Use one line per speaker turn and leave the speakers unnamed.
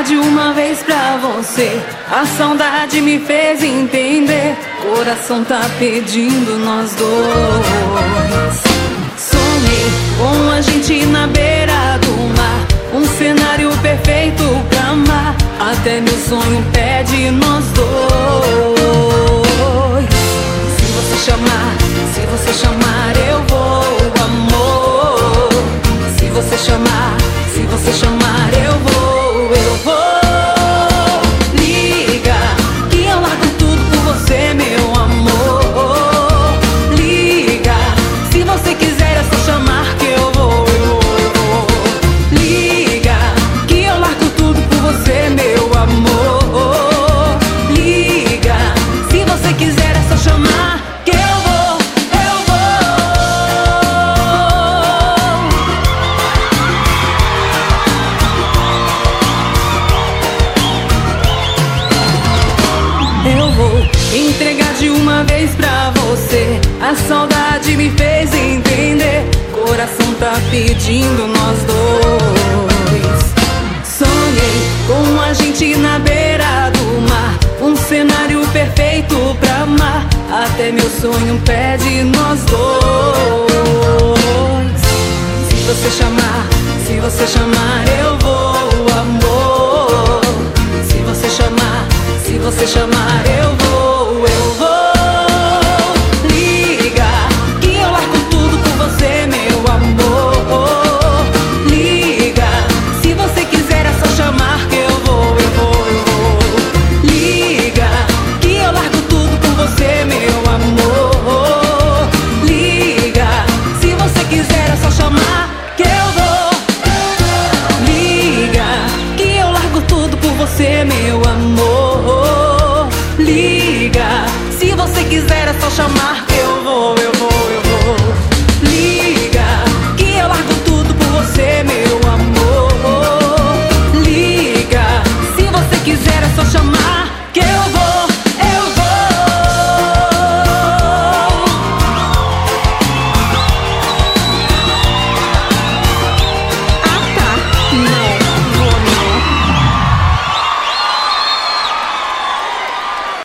de uma vez pra você. A saudade me fez entender. Coração tá pedindo nós dois. Sonhei com a gente na beira do mar, um cenário perfeito pra amar. Até meu sonho pede nós dois. Se você chamar, eu vou, amor. Se você chamar, eu vou, eu vou. Liga, que eu largo tudo por você, meu amor. Liga, se você quiser é só chamar que eu vou, eu vou. Liga, que eu largo tudo por você, meu amor. Liga, se você quiser é só chamar que eu vou, eu vou. Eu vou entregar de uma vez pra você. A saudade me fez entender. Coração tá pedindo nós dois. Sonhei com a gente na beira do mar, um cenário perfeito pra amar. Até meu sonho pede nós dois. Se você chamar, eu vou, amor. Se você chamar, eu vou, eu vou. Liga, que eu largo tudo por você, meu amor. Liga, se você quiser é só chamar que eu vou, eu vou, eu vou. Liga, que eu largo tudo por você, meu amor. Liga, se você quiser é só chamar que eu vou. Liga, que eu largo tudo por você, meu amor. Liga, se você quiser é só chamar.